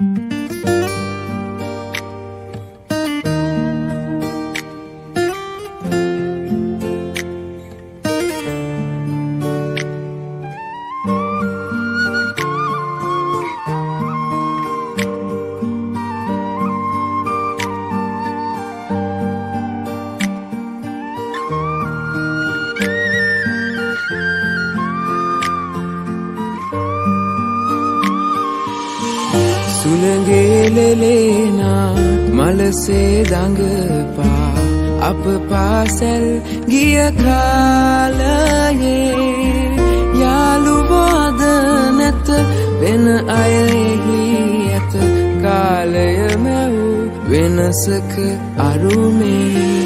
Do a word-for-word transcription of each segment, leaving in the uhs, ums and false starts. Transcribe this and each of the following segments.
සුළඟෙලලේනා මලසේ දඟපා අප පාසැල් ගිය කාලයේ යාළුවෝද නැත වෙන අයෙහි ඇත කාලය මැව් වෙනසක අරුමේ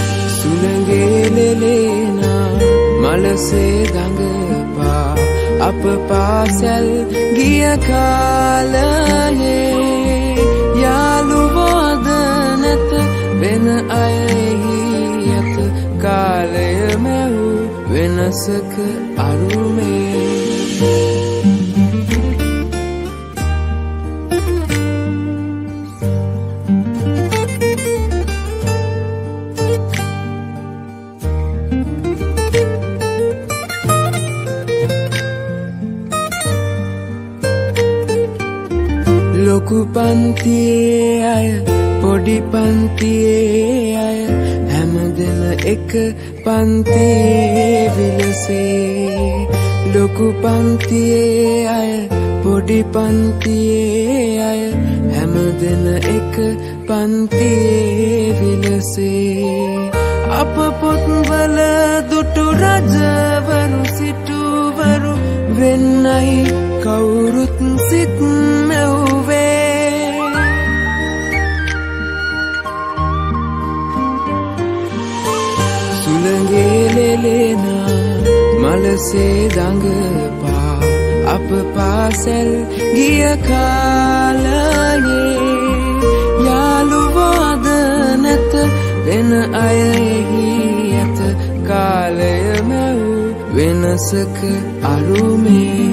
සුළඟෙලලේනා මලසේ දඟපා අප පාසැල් ගිය කාලයේ යාළුවෝද නැත වෙන අයෙහි ඇත කාලය මැව් වෙනසක අරුමේ ලොකු පන්තියේ අය පොඩි පන්තියේ අය හැමදෙන එක පන්තියේ විලසේ ලොකු පන්තියේ අය පොඩි පන්තියේ අය හැමදෙන එක පන්තියේ විලසේ අප පොත්වල දුටු රජවරු සිටුවරු වෙන්නයි කවුරුත් සිත් මැව්වේ සුළඟෙලලේනා මලසේ දඟපා අප පාසැල් ගිය කාලයේ යාළුවෝද නැත වෙන අයෙහි ඇත කාලය මැව් වෙනසක අරුමේ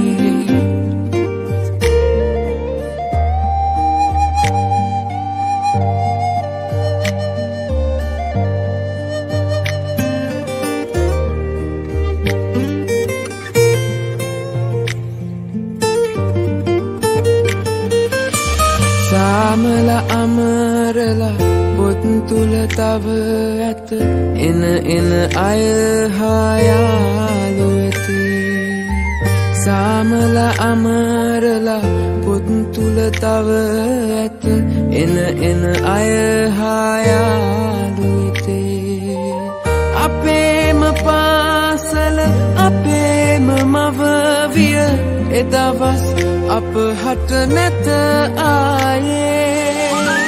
සාමල අමරලා පොත් තුල තව ඇත එන එන අය හා යාළු ඇති සාමල අමරලා පොත් තුල තව ඇත එන එන අය හා යාළු ඇති අපේම පාසල අපේම මව විය එදවස් අප හට නැත ආයේ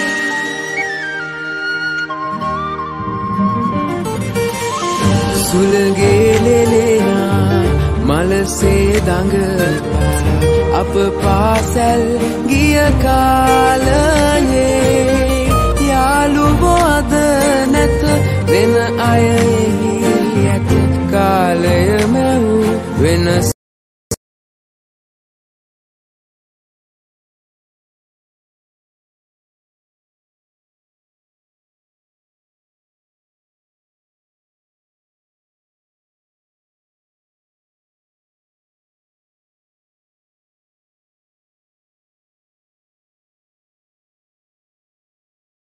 සුළඟෙලලේනා මලසේ දඟපා අප පාසැල් ගිය කාලයේ යාළුවෝද නැත වෙන අයෙහි ඇත කාලය මැව් වෙනස